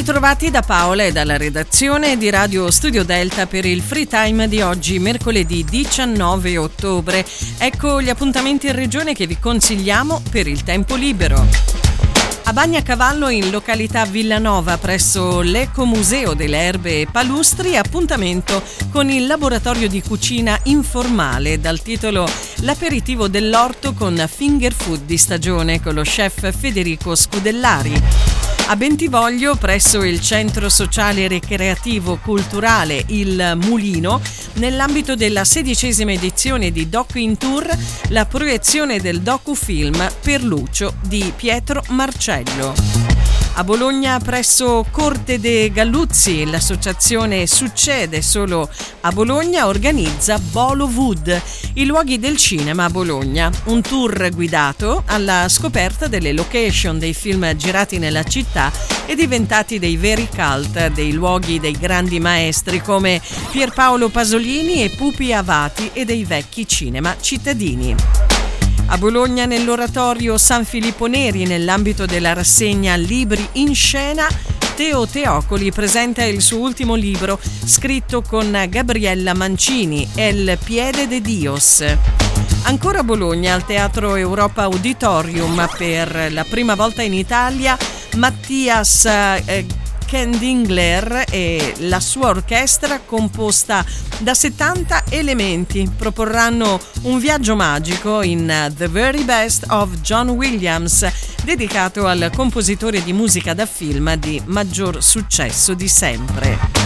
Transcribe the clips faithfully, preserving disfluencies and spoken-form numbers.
ritrovati da Paola e dalla redazione di Radio Studio Delta per il Free Time di oggi, mercoledì diciannove ottobre. Ecco gli appuntamenti in regione che vi consigliamo per il tempo libero. A Bagnacavallo, in località Villanova, presso l'Ecomuseo delle Erbe e Palustri, appuntamento con il laboratorio di cucina informale dal titolo L'aperitivo dell'orto con finger food di stagione con lo chef Federico Scudellari. A Bentivoglio, presso il Centro Sociale Ricreativo Culturale Il Mulino, nell'ambito della sedicesima edizione di Docu in Tour, la proiezione del docufilm Per Lucio di Pietro Marcello. A Bologna, presso Corte de Galluzzi, l'associazione Succede Solo a Bologna organizza Bolo Wood, i luoghi del cinema a Bologna, un tour guidato alla scoperta delle location dei film girati nella città e diventati dei veri cult, dei luoghi dei grandi maestri come Pierpaolo Pasolini e Pupi Avati e dei vecchi cinema cittadini. A Bologna, nell'oratorio San Filippo Neri, nell'ambito della rassegna Libri in Scena, Teo Teocoli presenta il suo ultimo libro scritto con Gabriella Mancini, El Piede de Dios. Ancora a Bologna, al Teatro Europa Auditorium, per la prima volta in Italia, Mattias eh, Kendingler e la sua orchestra, composta da settanta elementi, proporranno un viaggio magico in The Very Best of John Williams, dedicato al compositore di musica da film di maggior successo di sempre.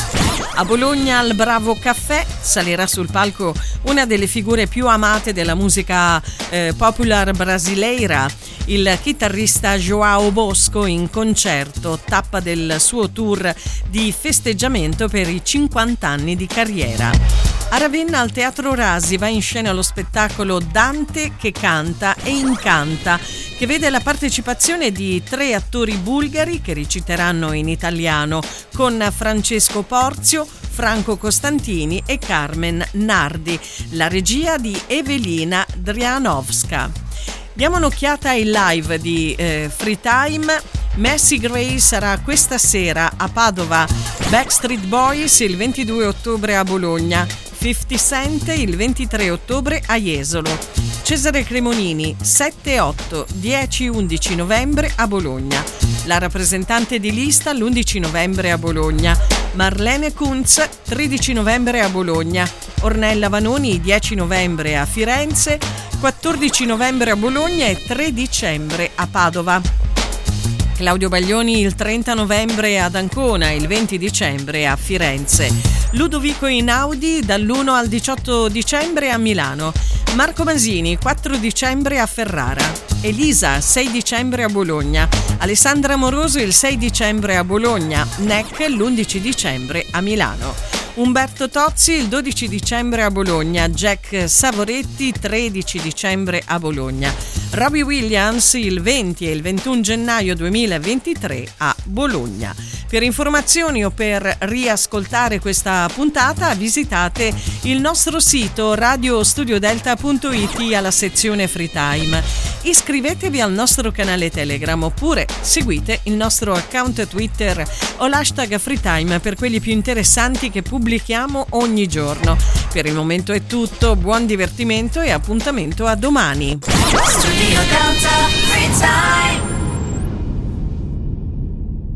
A Bologna, al Bravo Caffè, salirà sul palco una delle figure più amate della musica eh, popular brasileira, il chitarrista João Bosco, in concerto, tappa del suo tour di festeggiamento per i cinquanta anni di carriera. A Ravenna, al Teatro Rasi, va in scena lo spettacolo Dante che canta e incanta, che vede la partecipazione di tre attori bulgari che reciteranno in italiano, con Francesco Porzio, Franco Costantini e Carmen Nardi, la regia di Evelina Drianovska. Diamo un'occhiata ai live di eh, Free Time. Macy Gray sarà questa sera a Padova, Backstreet Boys il ventidue ottobre a Bologna, cinquanta Cent il ventitré ottobre a Jesolo, Cesare Cremonini sette, otto, dieci, undici novembre a Bologna, la rappresentante di lista l'undici novembre a Bologna, Marlene Kunz tredici novembre a Bologna, Ornella Vanoni dieci novembre a Firenze, quattordici novembre a Bologna e tre dicembre a Padova. Claudio Baglioni il trenta novembre ad Ancona, il venti dicembre a Firenze. Ludovico Einaudi dall'uno al diciotto dicembre a Milano. Marco Masini quattro dicembre a Ferrara. Elisa sei dicembre a Bologna. Alessandra Moroso il sei dicembre a Bologna. Neck l'undici dicembre a Milano. Umberto Tozzi il dodici dicembre a Bologna, Jack Savoretti tredici dicembre a Bologna, Robbie Williams il venti e il ventuno gennaio duemilaventitré a Bologna. Per informazioni o per riascoltare questa puntata visitate il nostro sito radio studio delta punto it alla sezione Free Time. Iscrivetevi al nostro canale Telegram oppure seguite il nostro account Twitter o l'hashtag Free Time per quelli più interessanti che pubblichiamo ogni giorno. Per il momento è tutto, buon divertimento e appuntamento a domani. Studio Delta.